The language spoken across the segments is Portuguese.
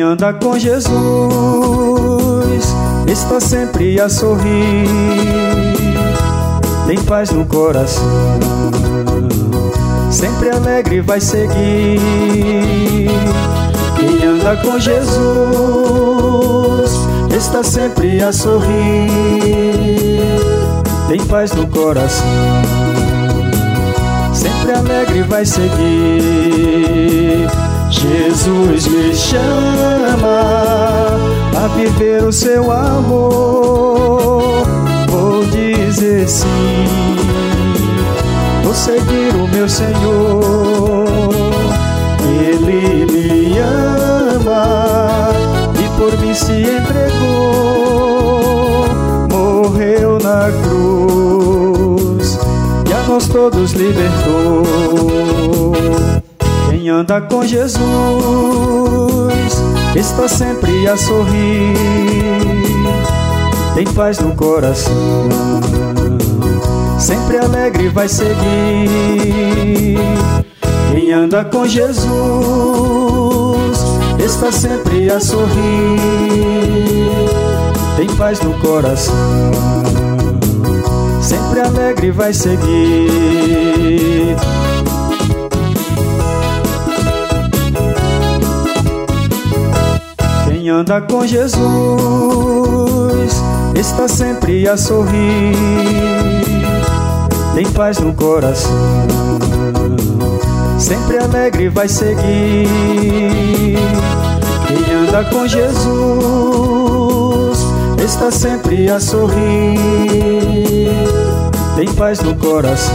Quem anda com Jesus está sempre a sorrir, tem paz no coração, sempre alegre vai seguir. Quem anda com Jesus está sempre a sorrir, tem paz no coração, sempre alegre vai seguir. Jesus me chama a viver o seu amor, vou dizer sim, vou seguir o meu Senhor. Ele me ama e por mim se entregou, morreu na cruz e a nós todos libertou. Quem anda com Jesus está sempre a sorrir, tem paz no coração, sempre alegre vai seguir. Quem anda com Jesus está sempre a sorrir, tem paz no coração, sempre alegre vai seguir. Quem anda com Jesus está sempre a sorrir, tem paz no coração, sempre alegre vai seguir. Quem anda com Jesus está sempre a sorrir, tem paz no coração,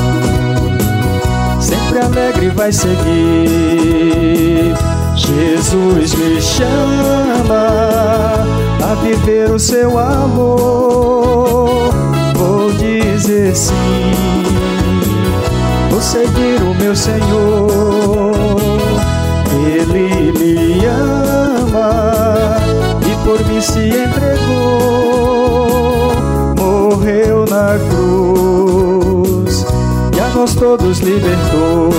sempre alegre vai seguir. Jesus me chama a viver o seu amor, vou dizer sim, vou seguir o meu Senhor. Ele me ama e por mim se entregou, morreu na cruz e a nós todos libertou.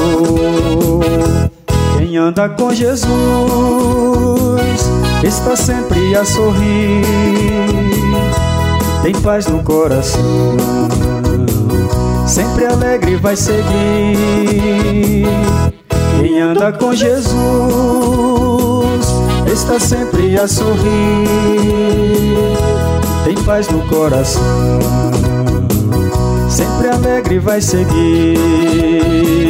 Quem anda com Jesus está sempre a sorrir, tem paz no coração, sempre alegre vai seguir. Quem anda com Jesus está sempre a sorrir, tem paz no coração, sempre alegre vai seguir.